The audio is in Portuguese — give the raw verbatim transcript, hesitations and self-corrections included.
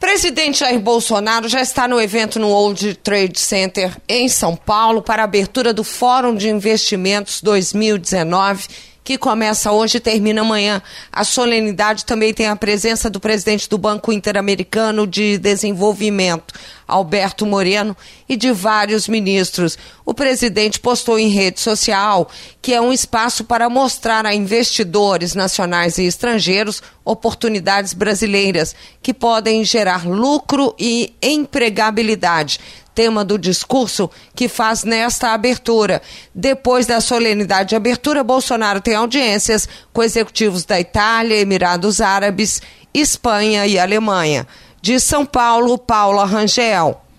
presidente Jair Bolsonaro já está no evento no World Trade Center em São Paulo para a abertura do Fórum de Investimentos dois mil e dezenove, que começa hoje e termina amanhã. A solenidade também tem a presença do presidente do Banco Interamericano de Desenvolvimento, Alberto Moreno, e de vários ministros. O presidente postou em rede social que é um espaço para mostrar a investidores nacionais e estrangeiros oportunidades brasileiras que podem gerar lucro e empregabilidade. Tema do discurso que faz nesta abertura. Depois da solenidade de abertura, Bolsonaro tem audiências com executivos da Itália, Emirados Árabes, Espanha e Alemanha. De São Paulo, Paula Rangel.